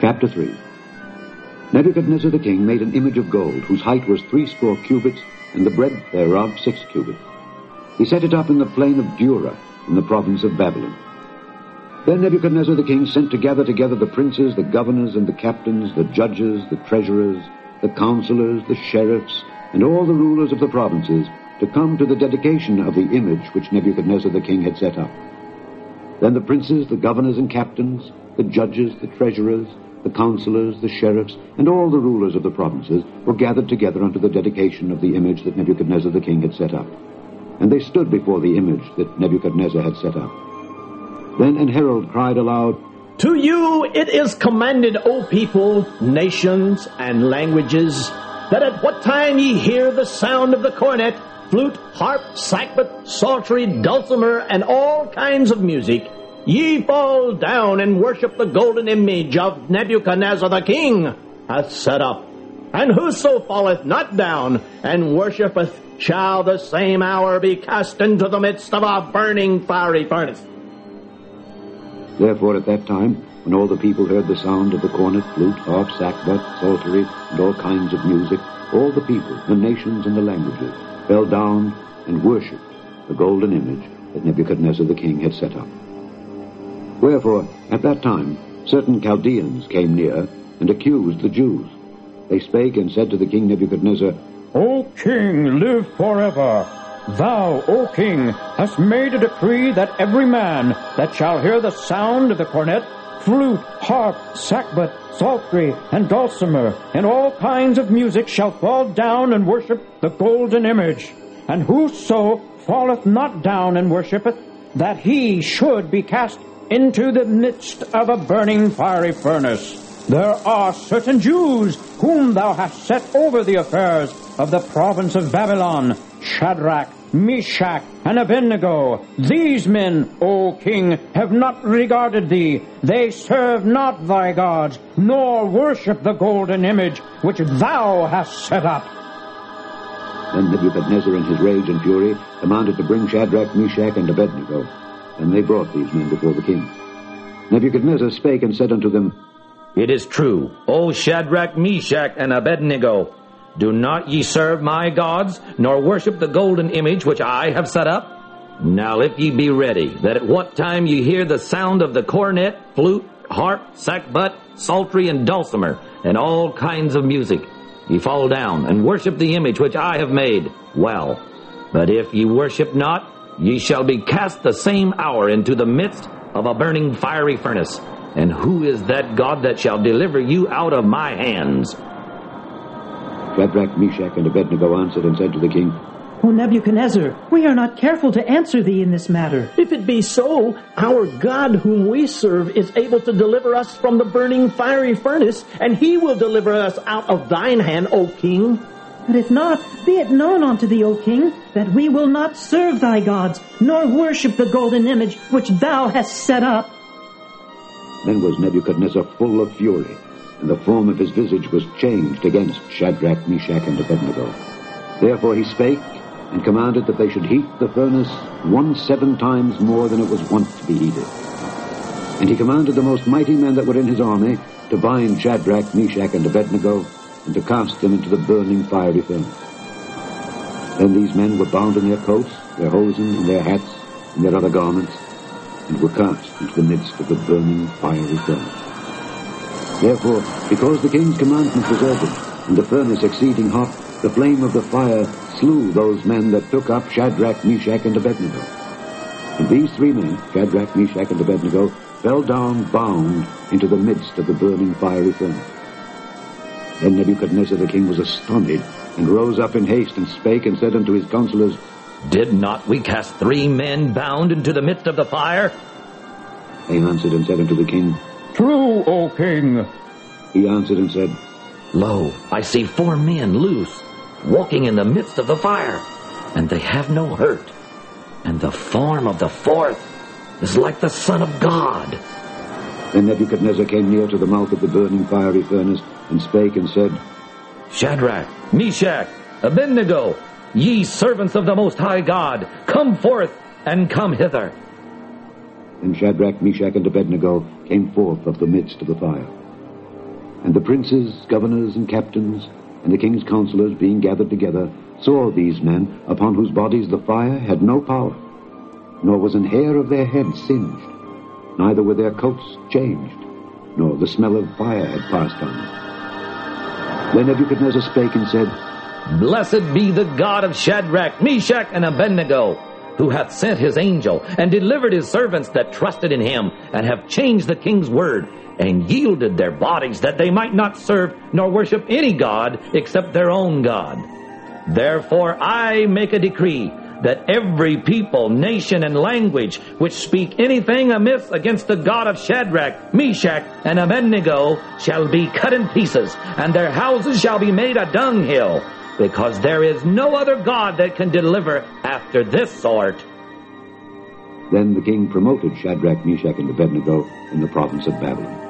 Chapter 3. Nebuchadnezzar the king made an image of gold, whose height was 80 cubits, and the breadth thereof 6 cubits. He set it up in the plain of Dura, in the province of Babylon. Then Nebuchadnezzar the king sent to gather together the princes, the governors, and the captains, the judges, the treasurers, the counselors, the sheriffs, and all the rulers of the provinces, to come to the dedication of the image which Nebuchadnezzar the king had set up. Then the princes, the governors and captains, the judges, the treasurers, the counselors, the sheriffs, and all the rulers of the provinces were gathered together unto the dedication of the image that Nebuchadnezzar the king had set up. And they stood before the image that Nebuchadnezzar had set up. Then an herald cried aloud, To you it is commanded, O people, nations, and languages, that at what time ye hear the sound of the cornet, flute, harp, sackbut, psaltery, dulcimer, and all kinds of music, ye fall down and worship the golden image of Nebuchadnezzar the king hath set up. And whoso falleth not down and worshipeth shall the same hour be cast into the midst of a burning fiery furnace. Therefore at that time, when all the people heard the sound of the cornet, flute, harp, sackbut, psaltery, and all kinds of music, all the people, the nations, and the languages fell down and worshipped the golden image that Nebuchadnezzar the king had set up. Wherefore, at that time, certain Chaldeans came near and accused the Jews. They spake and said to the king Nebuchadnezzar, O king, live forever. Thou, O king, hast made a decree that every man that shall hear the sound of the cornet, flute, harp, sackbut, psaltery, and dulcimer, and all kinds of music shall fall down and worship the golden image. And whoso falleth not down and worshipeth, that he should be cast into the midst of a burning fiery furnace. There are certain Jews whom thou hast set over the affairs of the province of Babylon, Shadrach, Meshach, and Abednego. These men, O king, have not regarded thee. They serve not thy gods, nor worship the golden image which thou hast set up. Then Nebuchadnezzar in his rage and fury commanded to bring Shadrach, Meshach, and Abednego. And they brought these men before the king. Nebuchadnezzar spake and said unto them, It is true, O Shadrach, Meshach, and Abednego, do not ye serve my gods, nor worship the golden image which I have set up? Now if ye be ready, that at what time ye hear the sound of the cornet, flute, harp, sackbut, psaltery, and dulcimer, and all kinds of music, ye fall down and worship the image which I have made, well. But if ye worship not, ye shall be cast the same hour into the midst of a burning fiery furnace. And who is that God that shall deliver you out of my hands? Shadrach, Meshach, and Abednego answered and said to the king, O Nebuchadnezzar, we are not careful to answer thee in this matter. If it be so, our God whom we serve is able to deliver us from the burning fiery furnace, and he will deliver us out of thine hand, O king. But if not, be it known unto thee, O king, that we will not serve thy gods, nor worship the golden image which thou hast set up. Then was Nebuchadnezzar full of fury, and the form of his visage was changed against Shadrach, Meshach, and Abednego. Therefore he spake, and commanded that they should heat the furnace 17 times more than it was wont to be heated. And he commanded the most mighty men that were in his army to bind Shadrach, Meshach, and Abednego, and to cast them into the burning fiery furnace. Then these men were bound in their coats, their hosen, and their hats, and their other garments, and were cast into the midst of the burning fiery furnace. Therefore, because the king's commandment was urgent, and the furnace exceeding hot, the flame of the fire slew those men that took up Shadrach, Meshach, and Abednego. And these 3 men, Shadrach, Meshach, and Abednego, fell down bound into the midst of the burning fiery furnace. Then Nebuchadnezzar the king was astonished, and rose up in haste, and spake and said unto his counselors, Did not we cast 3 men bound into the midst of the fire? They answered and said unto the king, True, O king. He answered and said, Lo, I see 4 men loose, walking in the midst of the fire, and they have no hurt. And the form of the 4th is like the Son of God. Then Nebuchadnezzar came near to the mouth of the burning fiery furnace, and spake and said, Shadrach, Meshach, Abednego, ye servants of the Most High God, come forth and come hither. And Shadrach, Meshach, and Abednego came forth of the midst of the fire. And the princes, governors, and captains, and the king's counselors being gathered together, saw these men, upon whose bodies the fire had no power, nor was an hair of their head singed, neither were their coats changed, nor the smell of fire had passed on them. Then Nebuchadnezzar spake and said, Blessed be the God of Shadrach, Meshach, and Abednego, who hath sent his angel, and delivered his servants that trusted in him, and have changed the king's word, and yielded their bodies, that they might not serve nor worship any god except their own God. Therefore I make a decree, that every people, nation, and language which speak anything amiss against the God of Shadrach, Meshach, and Abednego shall be cut in pieces, and their houses shall be made a dunghill, because there is no other God that can deliver after this sort. Then the king promoted Shadrach, Meshach, and Abednego in the province of Babylon.